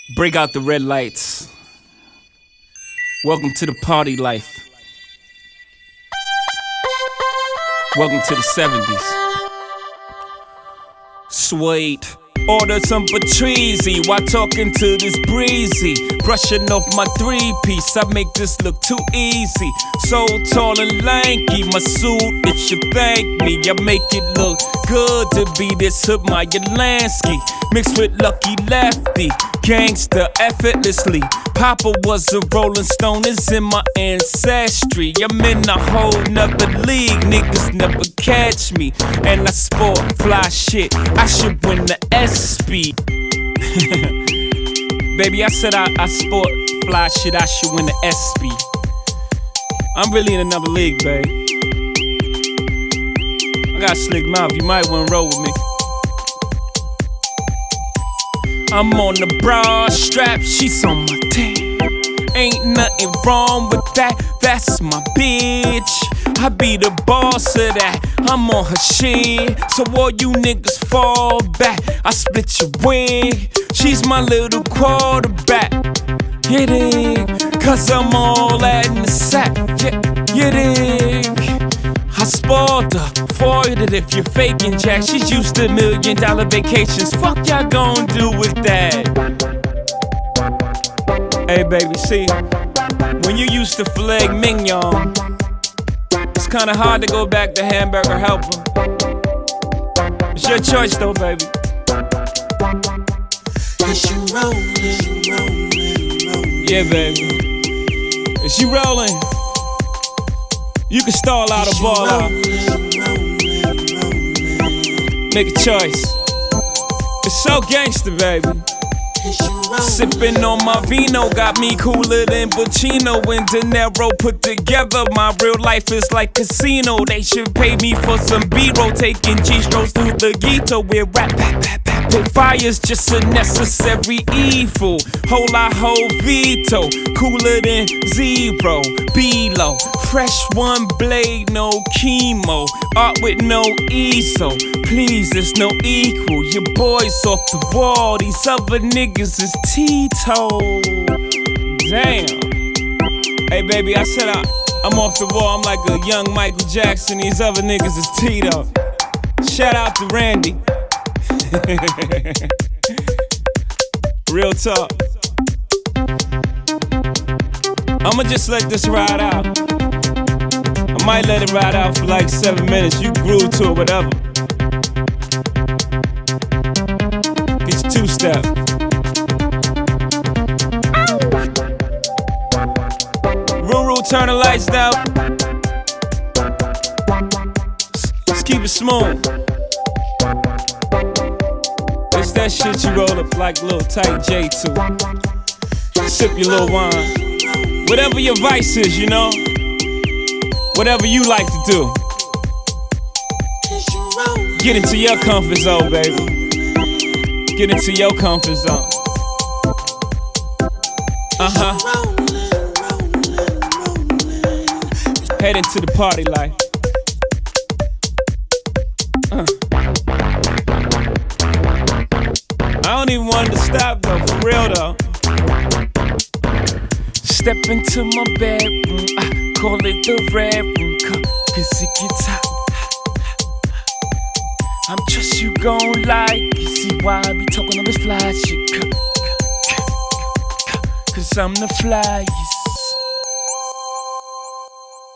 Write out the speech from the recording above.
Break out the red lights. Welcome to the party life. Welcome to the 70s. Suede. Order some Patrizi while talking to this breezy. Brushing off my three-piece, I make this look too easy. So tall and lanky, my suit, it should thank me. I make it look good to be this hood Meyer Lansky. Mixed with Lucky Lefty, gangster effortlessly. Papa was a Rolling Stone, it's in my ancestry. I'm in a whole nother league, niggas never catch me. And I sport fly shit, I should win the SP. Baby, I said I sport fly shit, I should win the SP. I'm really in another league, babe. I got a slick mouth, you might wanna roll with me. I'm on the broad strap, she's on my team. Ain't nothing wrong with that, that's my bitch. I be the boss of that, I'm on her shit. So all you niggas fall back, I split your wig. She's my little quarterback, you dig? Cause I'm all that in the sack, you dig? I spoiled her, foiled it if you're faking Jack. She's used to $1 million vacations. Fuck y'all gon' do with that? Hey baby, see, when you used to filet mignon, it's kinda hard to go back to hamburger helper. It's your choice though, baby. Is you rolling? Yeah, baby. Is you rolling? You can stall out a ball out. Make a choice. It's so gangster, baby. Sippin' on my vino got me cooler than Pacino and De Niro put together. My real life is like casino. They should pay me for some B-roll, taking G-strokes through the ghetto with rap. Fire's just a necessary evil. Whole veto, cooler than zero. B-low, fresh one blade, no chemo. Art with no easel. Please, there's no equal. Your boy's off the wall. These other niggas is Tito. Damn. Hey baby, I said I'm off the wall. I'm like a young Michael Jackson. These other niggas is Tito. Shout out to Randy. Real talk. I'ma just let this ride out. I might let it ride out for like 7 minutes. You groove to it, whatever. Get your two-step. Rule, turn the lights down. Let's keep it smooth. It's that shit you roll up like a little tight J to. Sip your little wine. Whatever your vice is, you know. Whatever you like to do. Get into your comfort zone, baby. Get into your comfort zone. Head into the party life. I don't even want it to stop though, for real though. Step into my bedroom, I call it the red room, cause it gets hot. I'm just you gon' like, you see why I be talking on this fly shit. Cause I'm the flyest.